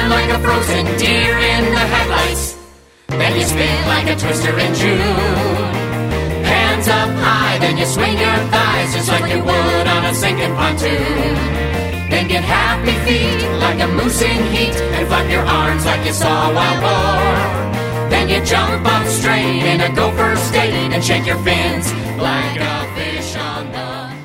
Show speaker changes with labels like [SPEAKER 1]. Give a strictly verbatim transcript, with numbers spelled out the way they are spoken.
[SPEAKER 1] shine like a frozen deer in the headlights. Then you spin like a twister in June. Hands up high, then you swing your thighs just like you would on a sinking pontoon. Then get happy feet like a moose in heat and flap your arms like you saw a wild boar. Then you jump up straight in a gopher state and shake your fins like a fish on the